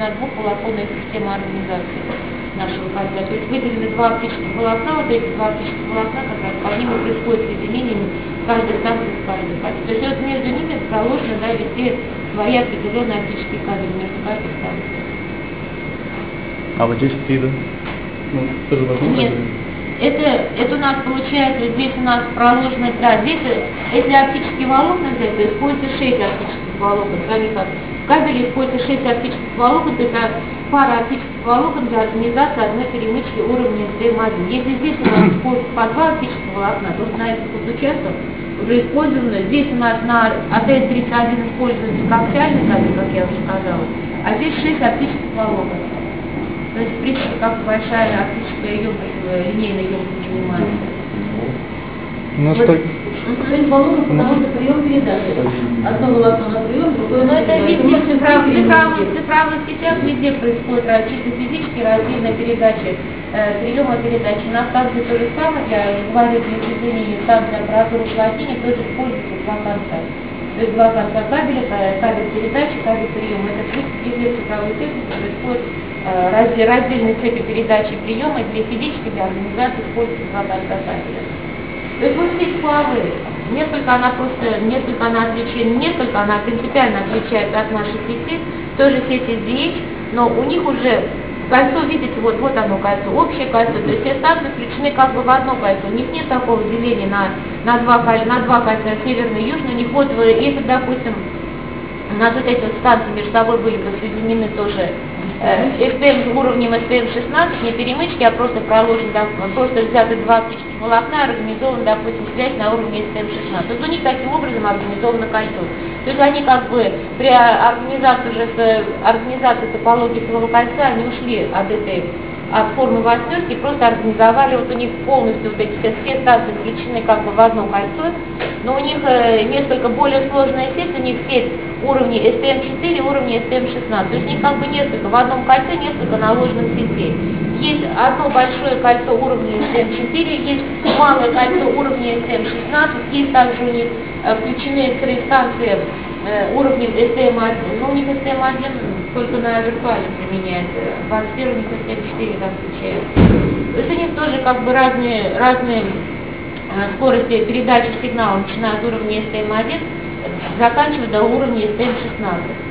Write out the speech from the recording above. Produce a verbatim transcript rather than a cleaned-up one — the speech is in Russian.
на двухволоконная система организации нашего кольца. То есть выделены два оптических волокна, вот эти два оптических волокна, как раз по ним и происходит соединение каждой станции с каждой кольцом. То есть вот между ними проложены, да, везде свои определенные оптические кабели между каждой станцией. А вот здесь какие, да? Ну, тоже в одном Нет. кабеле. Это, это у нас получается, здесь у нас проложено, да, здесь, если оптические волокна взять, то используется шесть оптических волокон. Они как в кабеле используется шесть оптических волокон, то это пара оптических волокон для организации одной перемычки уровня эс тэ эм один. Если здесь у нас используется по два оптических волокна, то на этот вот участок уже использовано, здесь у нас на а тэ эс тридцать один используется коаксиальный кабель, как я уже сказала, а здесь шесть оптических волокон. То есть, в принципе, как большая оптическая емкость, линейная емкость занимается. У нас Вот. так... шесть волокон, потому что прием передачи. Одно волокно на прием, другое Но на это передачу. везде, в Мы цифровых, все цифровых, цифровых сетях везде происходит раз- чисто физически раздельная передача, э, приема передачи. На станции то же самое, я говорю, для соединения станции аппаратуры уплотнения тоже используются два конца. То есть два конца кабеля, кабель передачи, кабель приема. Это в принципе везде в цифровой технике происходит э, разде- раздельные цепи передачи и приема, для физической, для организации используются два конца кабеля. То есть вот сеть Huawei, несколько она просто, несколько она отличается, несколько она принципиально отличается от нашей сети, тоже сеть эс ди эйч, но у них уже кольцо, видите, вот, вот оно кольцо, общее кольцо, то есть все станции включены как бы в одно кольцо, у них нет такого деления на, на, два, на два кольца, северное и южное, у них вот, если, допустим, у нас вот эти вот станции между собой были бы соединены тоже эс тэ эм уровнем эс тэ эм шестнадцать, не перемычки, а просто проложены, да, просто взяты два оптических волокна, организована, допустим, связь на уровне эс тэ эм шестнадцать. Вот у них таким образом организовано кольцо. То есть они как бы при организации уже с организации топологии своего кольца, они ушли от этой от формы восьмерки, просто организовали, вот у них полностью вот эти все, все станции включены как бы в одно кольцо, но у них э, несколько более сложная сеть, у них сеть уровней эс тэ эм четыре, уровней эс тэ эм шестнадцать, то есть у них как бы несколько, в одном кольце несколько наложенных сетей. Есть одно большое кольцо уровня эс тэ эм четыре, есть малое кольцо уровня эс тэ эм шестнадцать, есть также у них э, включены три станции э, уровнем эс тэ эм один, но у них эс тэ эм один только на виртуале применяется, в Ансфер у них эс тэ эм четыре там включается. То есть у них тоже как бы разные, разные э, скорости передачи сигнала, начиная от уровня эс тэ эм один, заканчивая до уровня эс тэ эм шестнадцать.